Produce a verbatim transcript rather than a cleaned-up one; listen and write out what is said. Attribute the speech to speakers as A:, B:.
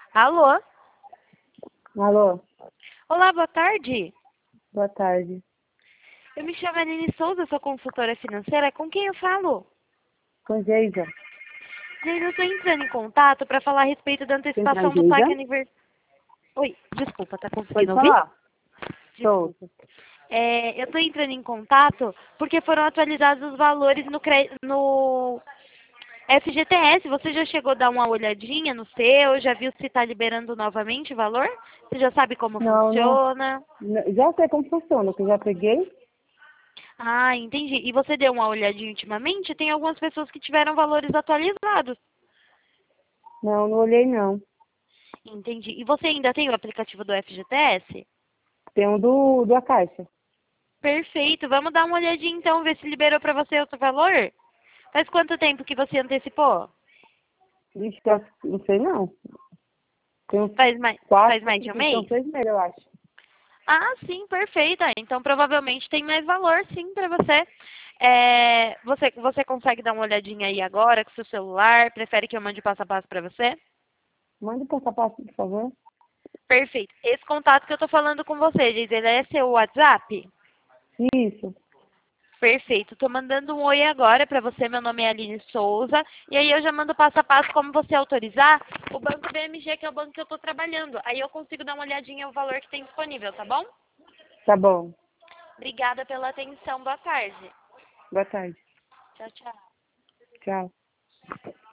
A: Alô?
B: Alô,
A: Olá, boa tarde.
B: boa tarde.
A: Eu me chamo Aline Souza, sou consultora financeira. Com quem eu falo?
B: Com Geisa.
A: Gente, eu estou entrando em contato para falar a respeito da
B: Quem tá
A: antecipação do
B: Geisa?
A: saque aniversário. Oi, desculpa, tá conseguindo
B: Pode
A: ouvir?
B: falar.
A: Desculpa.
B: Tô.
A: É, eu estou entrando em contato porque foram atualizados os valores no, cre... no F G T S. Você já chegou a dar uma olhadinha no seu? Já viu se está liberando novamente o valor? Você já sabe como
B: Não, não,
A: funciona?
B: não- já sei como funciona, que eu já peguei.
A: Ah, entendi. E você deu uma olhadinha ultimamente? Tem algumas pessoas que tiveram valores atualizados.
B: Não, não olhei não.
A: Entendi. E você ainda tem o aplicativo do F G T S?
B: Tem um do, da Caixa.
A: Perfeito. Vamos dar uma olhadinha então, ver se liberou para você outro valor? Faz quanto tempo que você antecipou?
B: Ixi, eu acho que- não sei não. Tem uns
A: Faz mais, faz
B: quatro,
A: mais de um
B: tem uns
A: mês?
B: seis meses, eu acho.
A: Ah, sim, perfeito. Ah, então provavelmente tem mais valor sim para você. É, você. Você consegue dar uma olhadinha aí agora com seu celular? Prefere que eu mande passo a passo para você?
B: Manda passo a passo, por favor.
A: Perfeito. Esse contato que eu tô falando com você, diz, ele é seu WhatsApp?
B: Isso.
A: Perfeito. Tô mandando um oi agora para você. Meu nome é Aline Souza. E aí eu já mando passo a passo como você autorizar o Banco B M G, que é o banco que eu tô trabalhando. Aí eu consigo dar uma olhadinha no valor que tem disponível, tá bom?
B: Tá bom.
A: Obrigada pela atenção. Boa tarde.
B: Boa tarde.
A: Tchau, tchau.
B: Tchau.